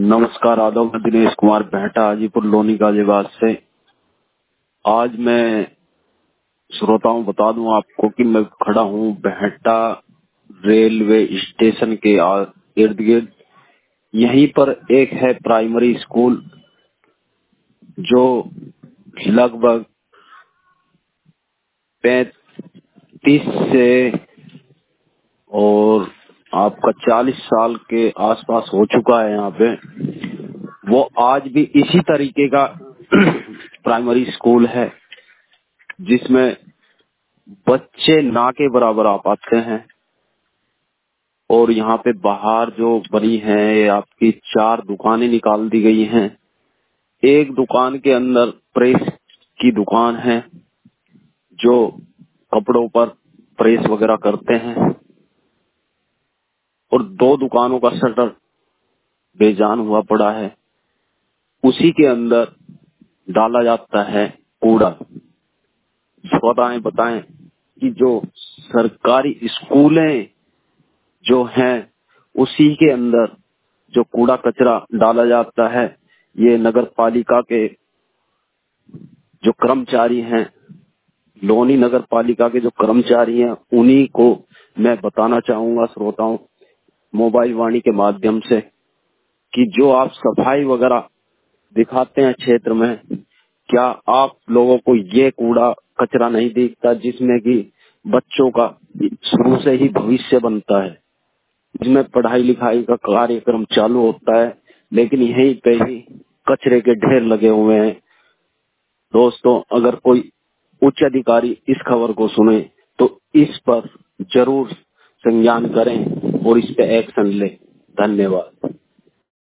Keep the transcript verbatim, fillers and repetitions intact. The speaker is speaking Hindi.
नमस्कार, आदाब। मैं दिनेश कुमार बेहटा हाजीपुर लोनी गाजियाबाद से। आज मैं श्रोताओं बता दूं आपको कि मैं खड़ा हूं बेहटा रेलवे स्टेशन के इर्द गिर्द। यहीं पर एक है प्राइमरी स्कूल जो लगभग पैंतीस से और आपका चालीस साल के आसपास हो चुका है। यहाँ पे वो आज भी इसी तरीके का प्राइमरी स्कूल है जिसमें बच्चे ना के बराबर आ पाते हैं। और यहाँ पे बाहर जो बनी है आपकी चार दुकानें निकाल दी गई हैं। एक दुकान के अंदर प्रेस की दुकान है जो कपड़ों पर प्रेस वगैरह करते हैं, और दो दुकानों का शटर बेजान हुआ पड़ा है। उसी के अंदर डाला जाता है कूड़ा। बताएं बताएं कि जो सरकारी स्कूलें जो हैं उसी के अंदर जो कूड़ा कचरा डाला जाता है, ये नगर पालिका के जो कर्मचारी हैं, लोनी नगर पालिका के जो कर्मचारी हैं, उन्हीं को मैं बताना चाहूंगा श्रोताओं मोबाइल वाणी के माध्यम से कि जो आप सफाई वगैरह दिखाते हैं क्षेत्र में, क्या आप लोगों को ये कूड़ा कचरा नहीं दिखता जिसमें कि बच्चों का शुरू से ही भविष्य बनता है, जिसमें पढ़ाई लिखाई का कार्यक्रम चालू होता है, लेकिन यहीं पे ही कचरे के ढेर लगे हुए हैं। दोस्तों, अगर कोई उच्च अधिकारी इस खबर को सुने तो इस पर जरूर संज्ञान करें और इस पे एक्शन लें। धन्यवाद।